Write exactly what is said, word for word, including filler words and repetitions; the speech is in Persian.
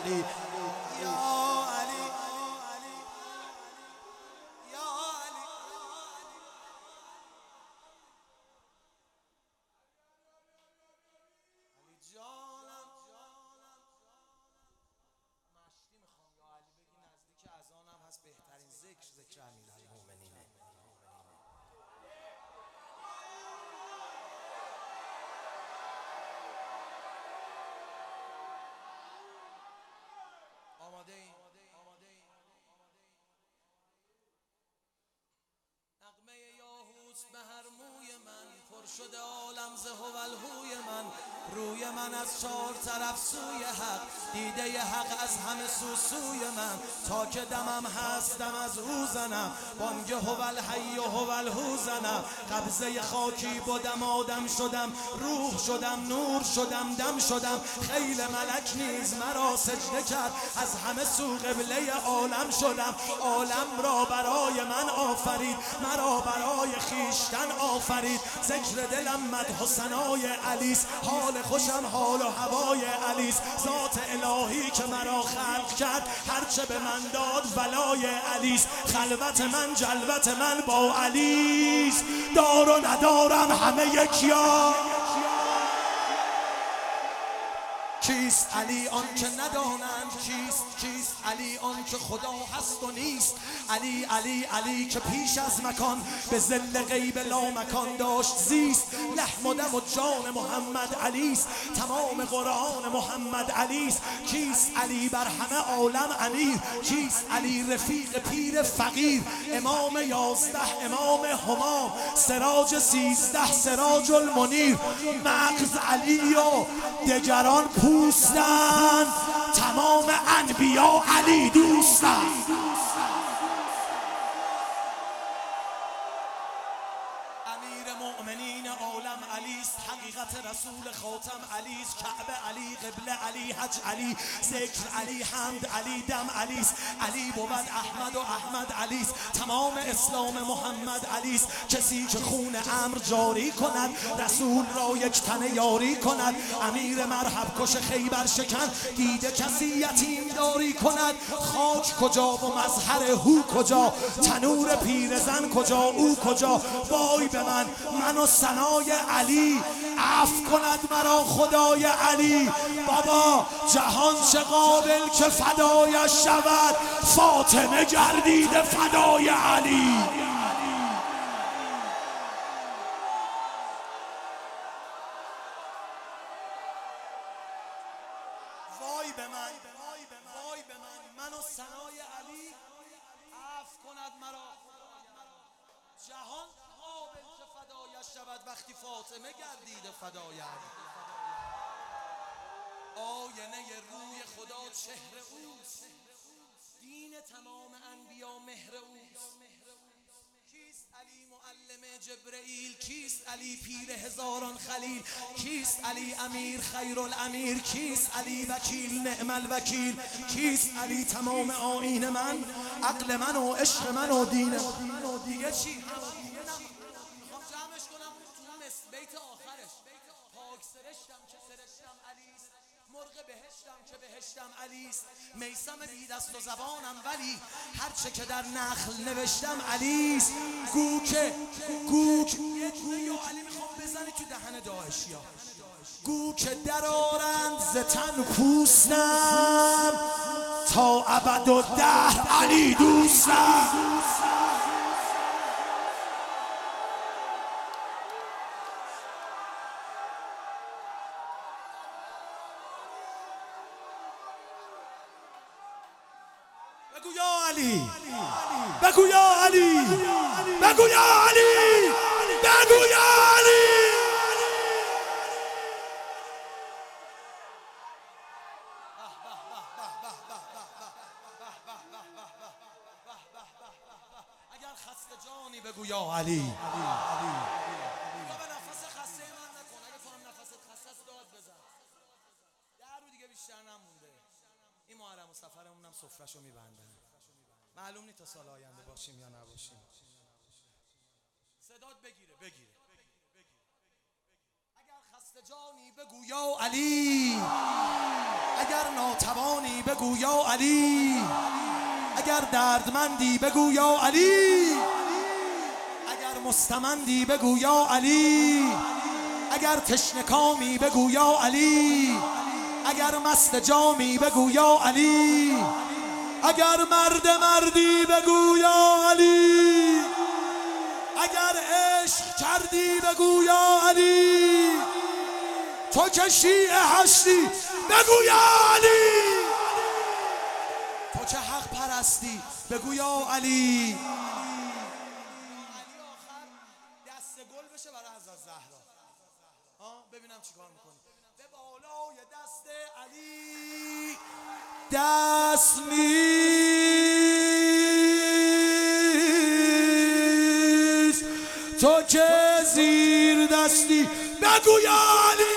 علی یا علی یا علی علی جانم مشتی میخوام یا علی بگی نزدیک اذانم هست بهترین ذکر ذکر امیرالمومنینه آماده این نغمه یاهوست به هر موی من پر شده عالم ز هوالهوی من روی من از چهار طرف سوی حق دیده حق از همه سو سوی من تا که دمم هست دم از او زنم بانگ هوالحی و هوالهو زنم قبضه خاکی بودم آدم شدم روح شدم نور شدم دم شدم خیل ملک نیز مرا سجده کرد از همه سو قبله عالم شدم عالم را برای من آفرید مرا برای خیشتن آفرید ذکر دلم مدح و ثنای علیست حال خوشم حال و هوای علیست ذات الهی که مرا خلق کرد هرچه به من داد ولای علیست خلوت من جلوت من با علیست دار و ندارم همه یکیا کیست علی آن که ندانند کیست کیست علی آن که خدا هست و نیست علی علی علی که پیش از مکان به ظل غیب لا مکان داشت زیست لحم و دم و جان محمد علیست تمام قرآن محمد علیست کیست علی بر همه عالم امیر کیست علی رفیق پیر فقیر امام یازده امام همام سراج سیزده سراج المنیر مغز علی و دگران پوستن تمام انبیا علی دوستن امیر مؤمنین عالم علیست حقیقت رسول خاتم علیست کعبه علی قبله علی حج علی ذکر علی حمد علی دم علیست علی بود احمد و احمد علیست تمام اسلام محمد علیست کسی که خون امر جاری کند رسول را یک تن یاری کند امیر مرحب کش خیبر شکن دیده کسی یتیم داری کند خاک کجا و مظهر هو کجا تنور پیرزن کجا او کجا وای به من من و ثنای علی عفو کند مرا خدای علی بابا جهان چه قابل که فدایش شود فاطمه گردیده فدای علی وای به من وای به من من و ثنای علی عفو کند مرا جهان قابل که فدایش شود وقتی فاطمه گردیده فدای علی آینه روی خدا چهره اوست دین تمام انبیا مهر اوست کیست علی معلم جبرئیل کیست علی پیر هزاران خلیل کیست علی امیر خیر الامیر کیست علی وکیل نعم الوکیل کیست علی تمام آیین من عقل من و عشق من و دین دیگه چی میخوام جمعش کنم تو بیت آخرش پاک سرشتم که سرشتم علیست مرغ بهشتم که بهشتم علیست میسم بی دست و زبانم ولی هرچه که در نخل نوشتم علیست گو که گو که علی میخوام بزنی تو دهن داعشیا گو که درارند ز تن پوستم تا ابد و دهر علی دوستم بگو یا علی بگو یا علی بگو یا علی بگو یا علی اگر خسته جانی بگو یا علی به نفس خسته من نکن اگه تو هم نفست خسته است داد بزن در رو دیگه بیشتر نمونده این محرم و سفرمون هم سفره‌شو میبندن معلوم نیست تا سال آینده باشیم یا نباشیم صدات بگیره بگیره اگر خسته جانی بگو یا علی اگر اگر ناتوانی بگو یا علی، اگر دردمندی بگو یا علی، اگر مستمندی بگو یا علی، اگر تشنکامی بگو یا علی، اگر مست جامی بگو یا علی، اگر مرد مردی بگو یا علی، اگر عشق کردی بگو یا علی، تو که شیعه هستی بگو یا علی، تو که حق پرستی بگو یا علی. دست گل بشه برای حضرت زهرا. ها ببینم چیکار میکنی. به بالای دست علی دست نیست، تو که زیر دستی بگو یا علی.